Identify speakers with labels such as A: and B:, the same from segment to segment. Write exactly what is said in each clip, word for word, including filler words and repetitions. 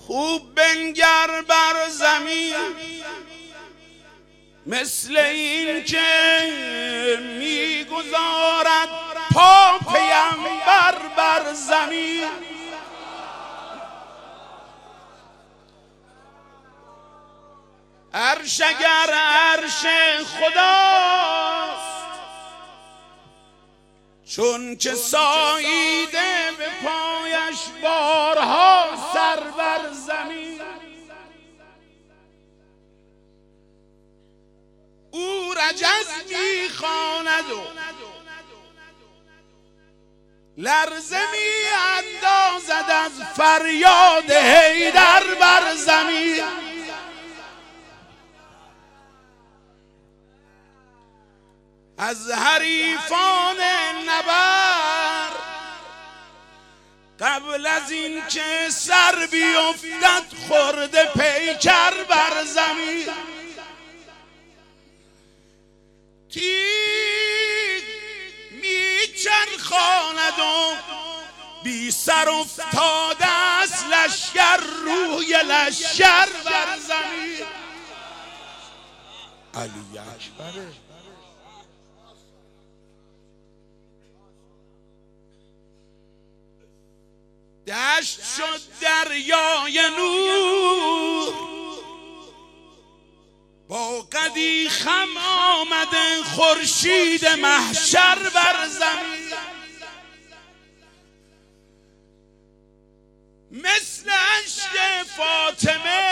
A: خوب بنگر بر زمین مثل این که میگذارد پا پیمبر بر زمین. عرش اگر عرش خداست چون که ساییده به پایش بارها سر بر زمین. او رجز میخواند و لرزه می اندازد از فریاد حیدر بر زمین. از حریفان نبرد قبل از این که سر بیفتد خورده پیکر بر زمین. تیغ میچرخاند و بی سر افتاده است لشکر روی لشکر بر زمین. علی اکبر. دشت شد دریای نور با قدی خم آمده خورشید محشر بر زمین. مثل اشک فاطمه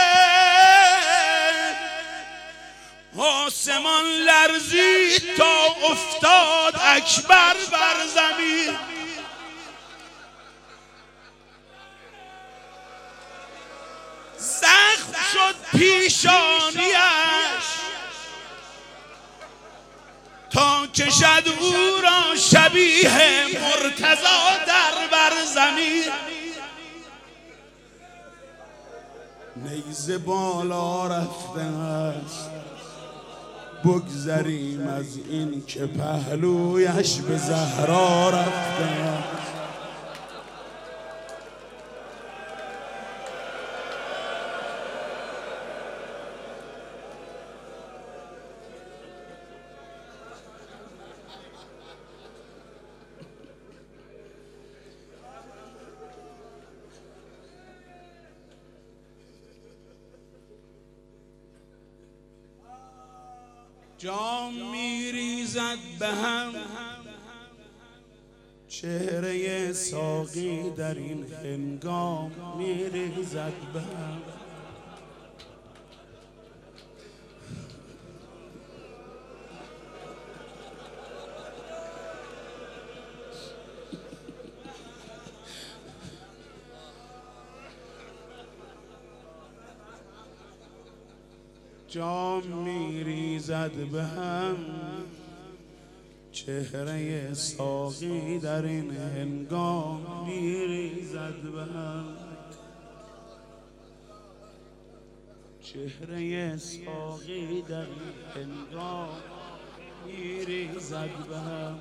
A: آسمان لرزید تا افتاد اکبر بر زمین. زخم شد پیشانیش تا کشد او را شبیه مرتضی در بر زمین. نیزه بالا رفته است بگذریم از این که پهلویش به زهرا رفته است. جام میریزد به هم چهره ساقی در این هنگام میریزد به هم. جام میریزد به هم چهره ساقی در این هنگام میریزد به هم. چهره ساقی در این هنگام میریزد به هم.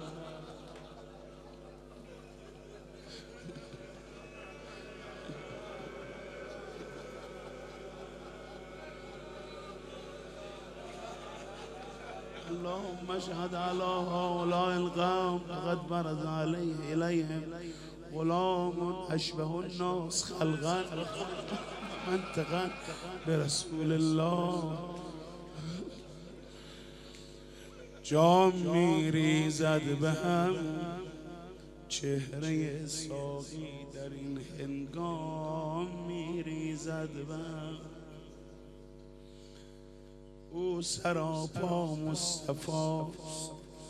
A: اللهم اشهد على هؤلاء القوم فقد برز عليه إليهم غلام أشبه الناس خلقا منطقا برسول الله. جام میریزد به هم چهره ساقی در این هنگام میریزد به هم. او سراپا مصطفاست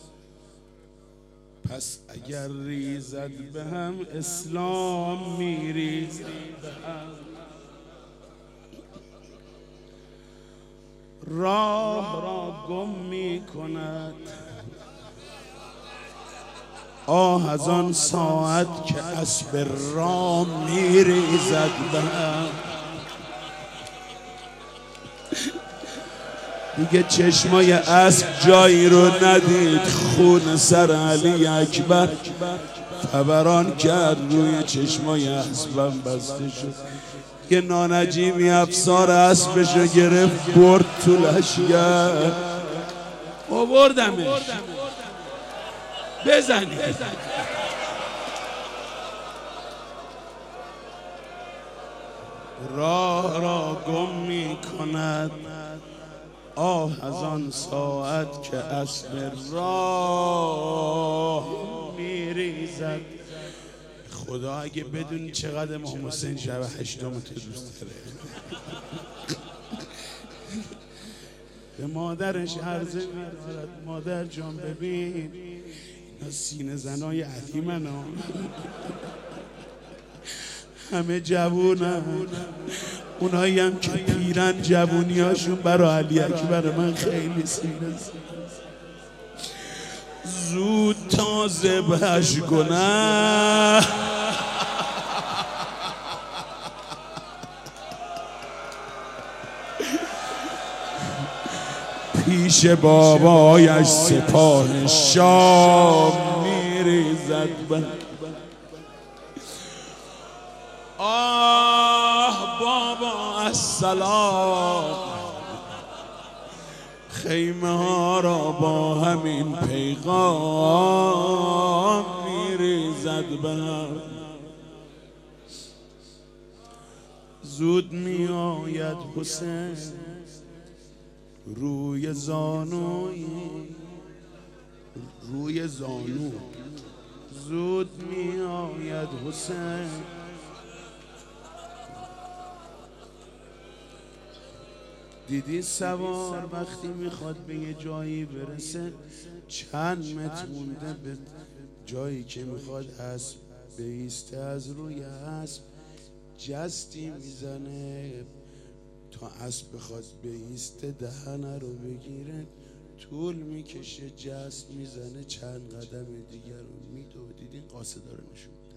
A: پس اگر ریزد به هم اسلام میریزد به هم. راه را گم می کند آه از آن ساعت که اسب رام میریزد به هم. دیگه چشمای اسب جایی رو ندید، خون سر علی اکبر فوران کرد روی چشمای اسبم بسته شد. که نانجیمی افسار اسبشو گرفت برد تو لشگر. آوردمش بزنی راه را گم می کند آه از آن ساعت که اسب راه می ریزد. خدا اگه بدونی چقدر امام حسین شب هشتم تو دوست داره. به مادرش عرضه می‌دارد مادر جان ببین اینا سینه زنای علی منو همه جوونن، اونایی هم که پیرن جوونیاشون برا علی اکبر من خیلی سینه زود تازه بهش کنه. پیش بابایش سپاه شام میریزد. آه بابا السلام، خیمه ها را با همین پیغام میریزد بهم. زود می آید حسین روی زانوی روی زانو زود می آید حسین. دیدی سوار وقتی میخواد به یه جایی برسه چند متر مونده به جایی که میخواد اسب بایسته از روی اسب جستی میزنه تا اسب بخواد بایسته دهنه رو بگیره طول میکشه جست میزنه چند قدم دیگر رو میدوه. دیدین قاصدا رو نشون میدن.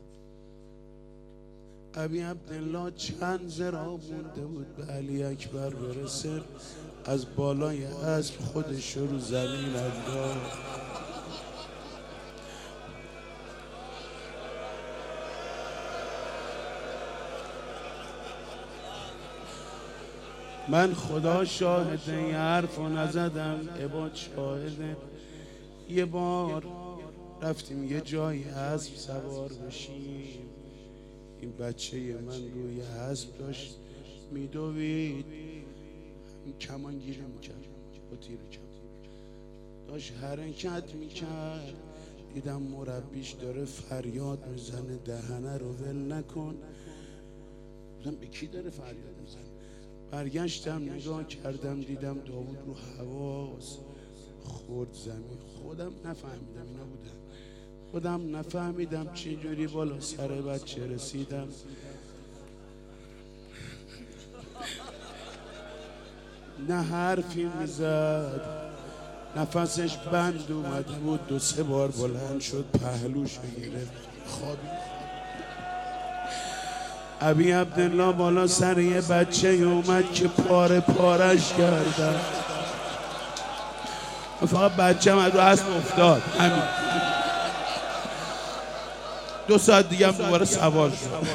A: ابی عبدالله چند ذراع مونده بود به علی اکبر برسه از بالای اسب خودش رو زمین انداخت. من خدا شاهده یه حرف رو نزدم، عباد شاهده. یه بار رفتیم یه جایی اسب سوار بشیم، این بچه من روی اسب داشت میدوید، این کمان گیره میکرد با تیر کمان داشت حرکت میکرد. دیدم مربیش داره فریاد میزنه دهنه رو ول نکن. بودم به کی داره فریاد میزنه؟ برگشتم نگاه کردم دیدم داوود رو حواس خورد زمین. خودم نفهمیدم اینا بودن، خودم نفهمیدم چجوری بالا سر بچه رسیدم. نه حرفی میزد، نفسش بند اومده بود، دو سه بار بلند شد پهلوش گرفت خوابید. ابی عبدالله بالا سر یه بچه اومد که پاره پارش کردن. فقط بچه هم از رو اسب افتاد همین. دو ساعت دیگه هم دوباره سوار شد.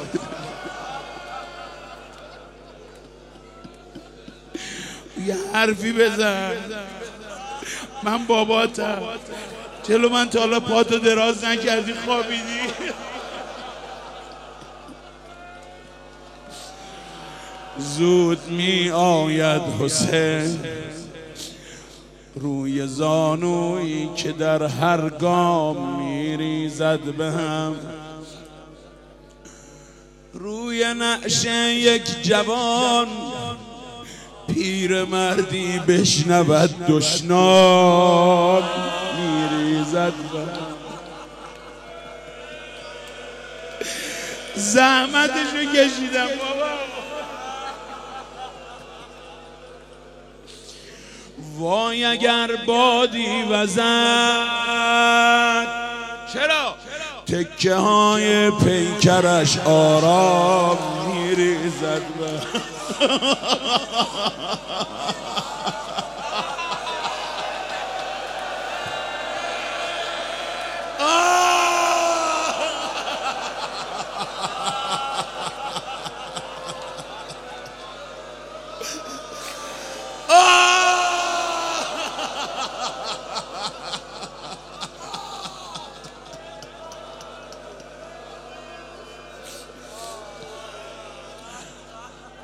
A: یه حرفی بزن، من باباتم، جلو من تا حالا پاتو دراز نکردی خوابیدی. زود می آید حسین روی زانویی که در هر گام می ریزد بهم. روی نعشه یک جوان پیر مردی بشنود دشنام می ریزد بهم. زحمتشو کشیدم بابا. وای اگر بادی وزد چرا تکه های پیکرش آرام میریزد.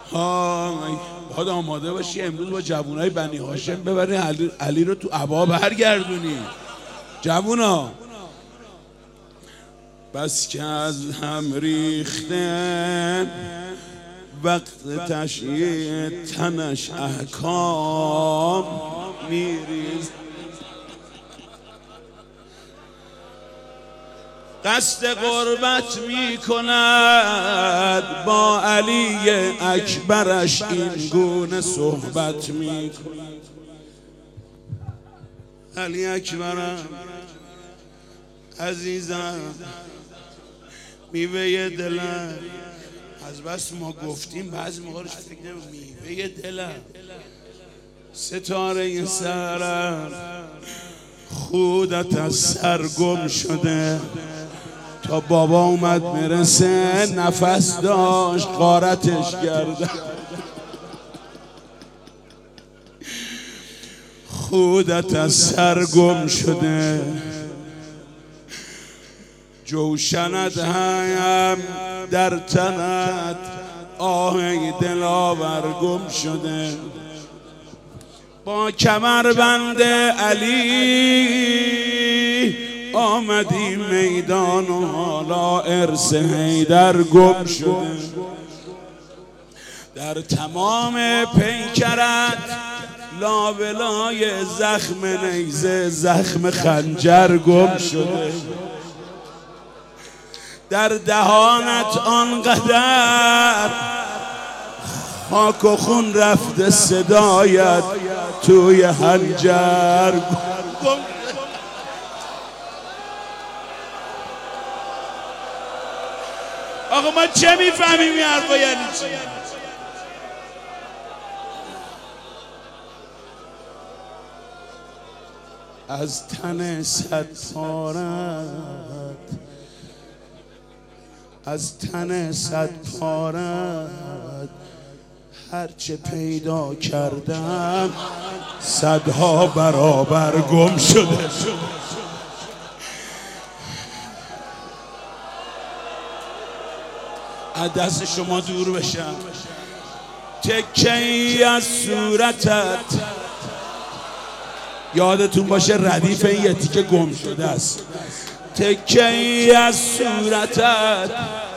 A: های باید آماده باشی امروز با جوانای بنی هاشم ببری علی, علی رو تو عبا برگردونی. جوونا بس که از هم ریخته وقت تشییع تنش احکام میریز. قصد قربت می کند با علی اکبرش این گونه صحبت می کند. علی اکبرم عزیزم میوه دلم، از بس ما گفتیم بعضی موقع رو فکر نمیم میوه دلم، ستاره سرم خودت از سر گم شده. تا بابا اومد میرسه نفس داشت غارتش کرده. خودت از سر گم شده، جوشنت هم در تنت آهی دلاور گم شده. با کمربند علی آمدی میدان و حالا ارث حیدر گم شده. در تمام پیکرت لابلای زخم نیزه زخم خنجر گم شده. در دهانت آنقدر خاک و خون رفته صدایت توی حنجر گم. آقا ما چه میفهمیم این حرفا یعنی چی؟ از تن صد پارت از تن صد پارت هرچه پیدا کردم صدها برابر گم شده. از دست شما دور بشم. تکه‌ای از صورتت یادتون باشه ردیف این یه تیکه گم شده است. تکه‌ای از صورتت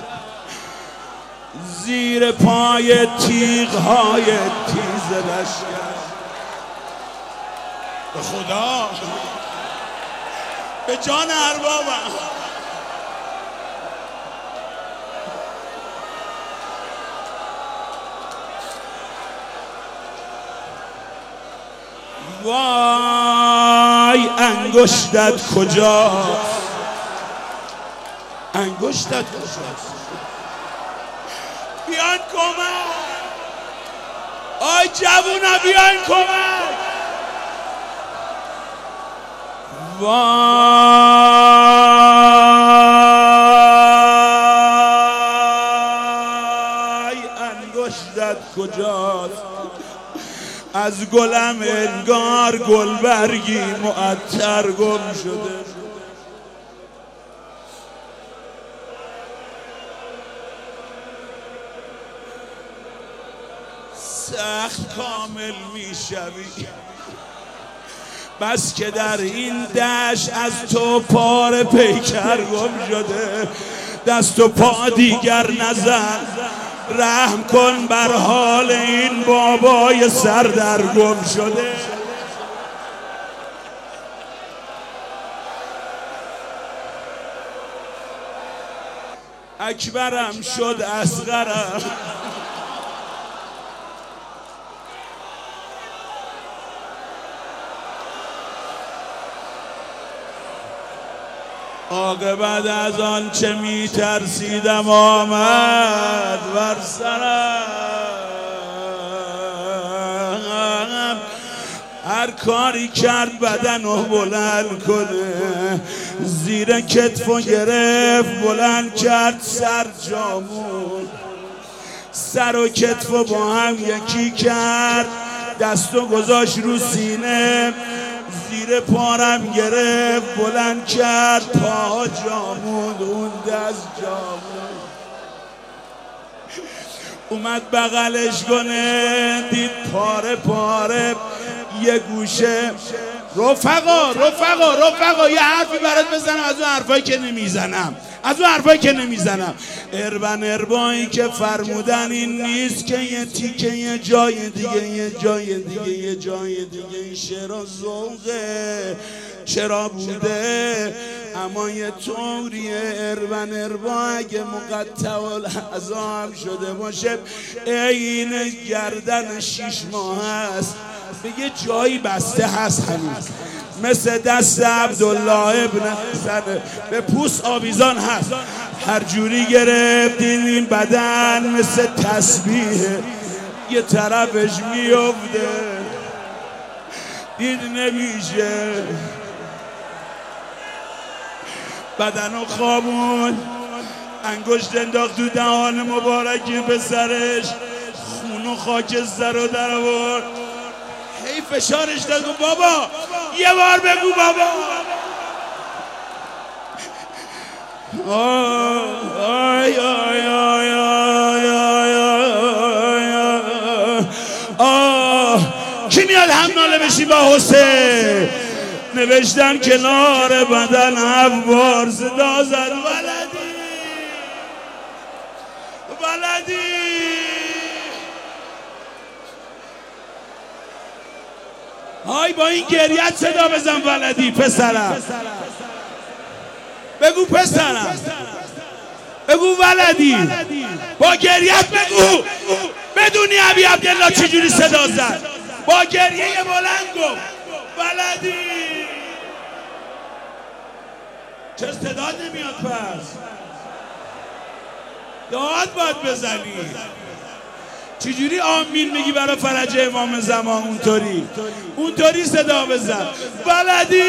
A: زیر پای تیغ‌های تیز لشکر. به خدا به جان اربابم وای انگشتت کجاست؟ انگشتت کجاست؟ بیان کمک، آی جوونا بیان کمک. وای انگشتت کجاست؟ از گلم انگار گلبرگی معطر گم شده. سخت کامل میشوی بس که در این دشت از تو پاره پیکر گم شده. دست و پا دیگر نزن، رحم کن بر حال این بابای سردرگم شده. اکبرم شد اصغرم، عاقبت از آن چه می ترسیدم آمد بر سرم. هر کاری کرد بدن رو بلند کنه، زیر کتف و گرفت بلند کرد سر جامون. سر و کتف و با هم یکی کرد، دستو گذاشت رو سینه، زیر پارم گرفت بلند کرد پاها جامون. اون دست جامون اومد بغلش کنه، دید پاره پاره یه گوشه. رفقا رفقا رفقا یه حرفی برات بزنم از اون حرفایی که نمیزنم، از اون حرفایی که نمیزنم. اربن اربایی که فرمودن این نیست که یه تیکه یه جای دیگه، یه جای دیگه، یه جای دیگه. این شعر ذوقه چرا بوده، اما یه طوریه. اربن اربا اگه مقطع الاعضا هم شده باشه، این گردن شیش ماه هست، به یه جایی بسته هست هنوز، مثل دست عبدالله ابن حسن به پوست آویزان هست. هر جوری گرفتین این بدن مثل تسبیحه، یه طرفش میفته دید نمیشه، بدنو خوابون، انگشت انداخت تو دهان مبارکی پسرش، خونو خاکستر رو در آورد. هی فشارش داد و بابا یه بار بگو بابا. آی آی آی آی آی آی کی میاد هم ناله بشی با حسین؟ نوشتن کنار بدن عبار صدا زد ولدی ولدی. های با این گریت صدا بزن ولدی. پسرم بگو، پسرم بگو ولدی، با گریت بگو. بدونی ابی عبدالله چجوری صدا زد؟ با گریه بلند گفت ولدی. چه صداد نمیاد پس؟ داد باید بزنی. چجوری آمین میگی برای فرج امام زمان؟ اونطوری اونطوری صدا بزن ولدی.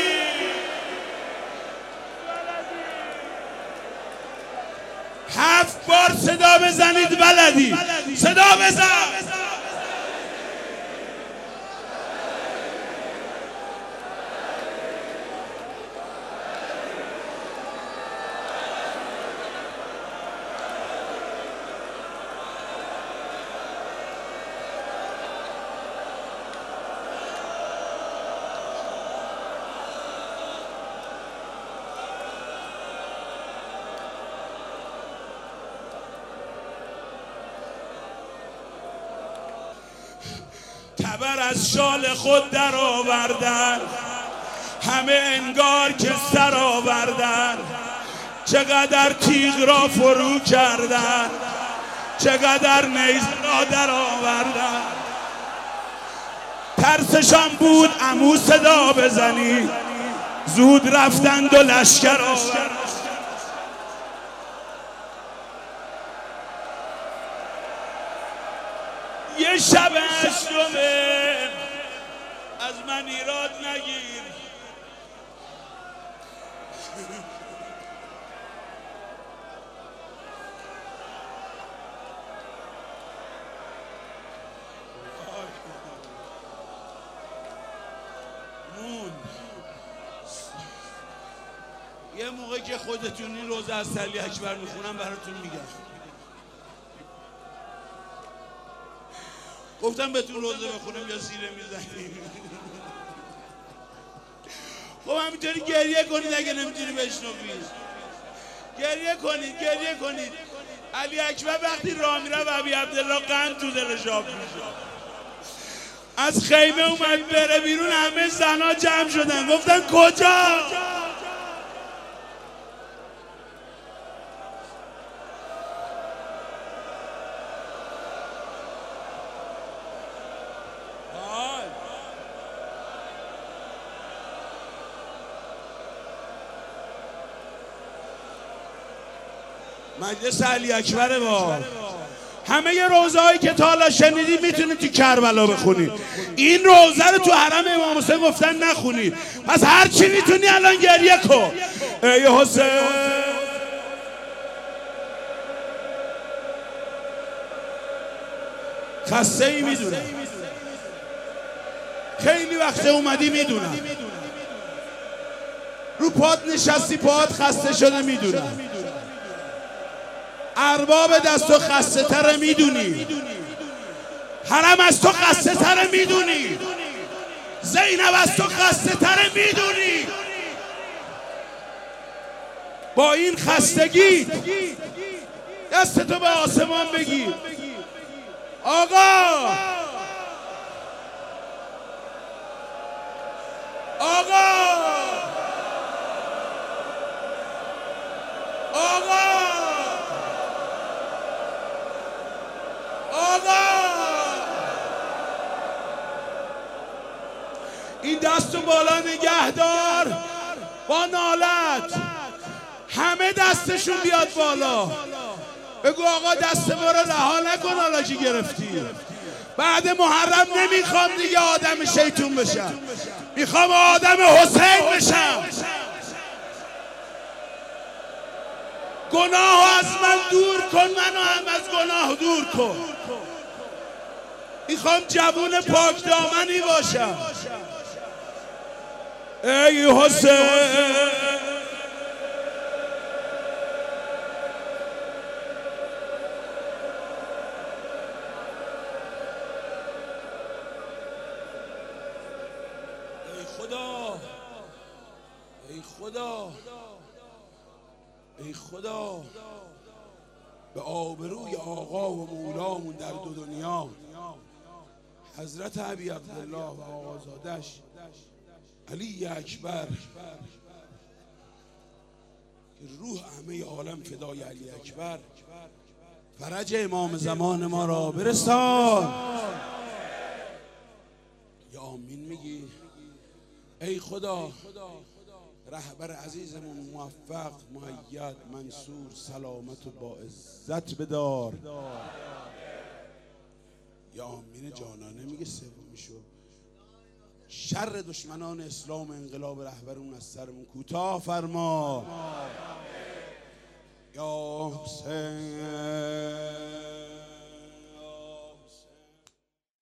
A: هفت بار صدا بزنید ولدی. صدا بزن. تبر از شال خود در آوردن، همه انگار که سر آوردن. چقدر تیغ را فرو کردن، چقدر نیز را در آوردن. ترسشان بود عمو صدا بزنی، زود رفتند و لشکر آوردن. یه شب هشتمه از من ایراد نگیر. مون یه موقع که خودتون این روزه از علی اکبر میخونم براتون میگم. گفتم بهتون روزه بخونم یا سیره میزنیم؟ خب همینطوری گریه کنید اگه نمیتونی بشنوید. گریه کنید گریه کنید. علی اکبر وقتی راه میره و ابی عبدالله قند تو دلش آب میشه. از خیمه اومد بره بیرون، همه زنا جمع شدن گفتن کجا؟ مجلس علی اکبر با همه ی روزه هایی که تا حالا شنیدید میتونید تو کربلا بخونید. این روزه رو تو حرم امام حسین گفتن نخونید، پس هر چی میتونی الان گریه کن. ای حسین خسته ای میدونم، خیلی وقت اومدی میدونم، رو پات نشستی پات خسته شده میدونم، ارباب دست و خسته تره میدونی، حرم از تو خسته تره میدونی، زینب از تو خسته تره میدونی. با این خستگی دستتو به آسمان بگیر. آقا آقا آقا آقا این دستو بالا نگهدار با نالت، همه دستشون بیاد بالا. بگو آقا دست ما رو رها نکن، حالا که گرفتی. بعد محرم نمیخوام دیگه آدم شیطون بشم، میخوام آدم حسین بشم. گناه از من دور کن، منو هم از گناه دور کن. میخوام جوون پاک دامنی باشم. ای حسین خدا، ای خدا، ای خدا، به آبروی آقا و مولامون در دو دنیا، حضرت ابی عبدالله و آقازادش علی اکبر، که روح همه عالم فدای علی اکبر، فرج امام زمان ما را برسان. یا آمین میگی؟ ای خدا رهبر عزیزمون موفق، مؤید، منصور، سلامت و با عزت بدار. یا آمین جانانه میگه سومیشو. شر دشمنان اسلام انقلاب رهبرون از سرمون کوتاه فرما. یا حسین